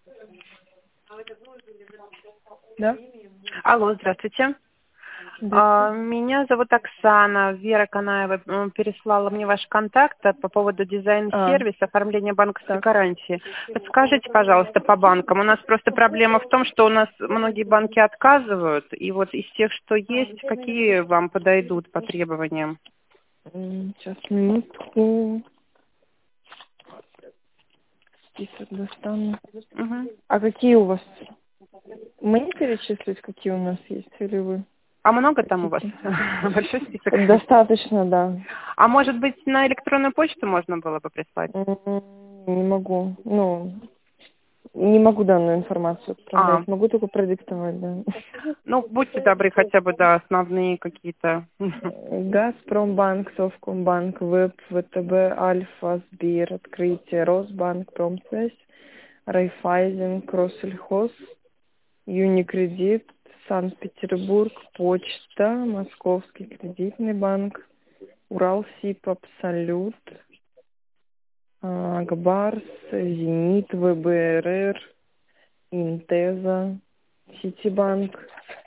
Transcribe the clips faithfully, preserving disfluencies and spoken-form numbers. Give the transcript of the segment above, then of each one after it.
Да? Алло, здравствуйте. А, Здравствуйте. Меня зовут Оксана. Вера Канаева м, переслала мне ваш контакт по поводу А, дизайн-сервиса, оформления банковской так. гарантии. Подскажите, пожалуйста, по банкам. У нас просто проблема в том, что у нас многие банки отказывают, и вот из тех, что есть, какие вам подойдут по требованиям? М, Сейчас, минутку. Список достану. Мгм. А какие у вас? Мне перечислить, какие у нас есть, или вы А много там у вас? хотите? Большой список? Достаточно, да. А может быть, на электронную почту можно было бы прислать? М, Не могу. Ну, не могу данную информацию А, отправлять. Могу только продиктовать, да. ну, будьте добры, хотя бы, да, основные какие-то. Газпромбанк, Совкомбанк, ВЭБ, ВТБ, Альфа, Сбер, Открытие, Росбанк, Промсвязь, Райфайзен, Кроссельхоз, Юникредит, Санкт-Петербург, Почта, Московский кредитный банк, Уралсиб, Абсолют, а, Акбарс, Зенит, ВБРР, Интеза, Ситибанк.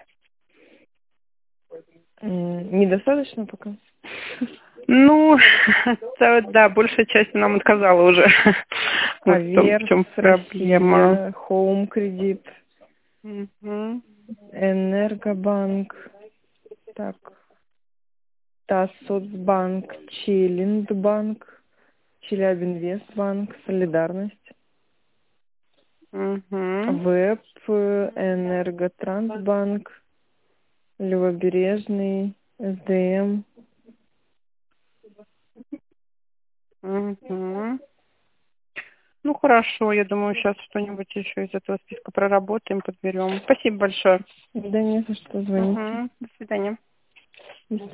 М, Недостаточно пока? Ну, это, да, большая часть нам отказала уже. Вот в том, в Аверс, чем проблема. Россия, Хоум Кредит, Мгм. Энергобанк, так, Тассоцбанк, Челиндбанк, Челябинвестбанк, Солидарность, Мгм. ВЭП, Энерготрансбанк, Левобережный, СДМ. Мгм. Ну, хорошо, я думаю, сейчас что-нибудь еще из этого списка проработаем, подберем. Спасибо большое. Да не за что, звоните. Мгм. До свидания. До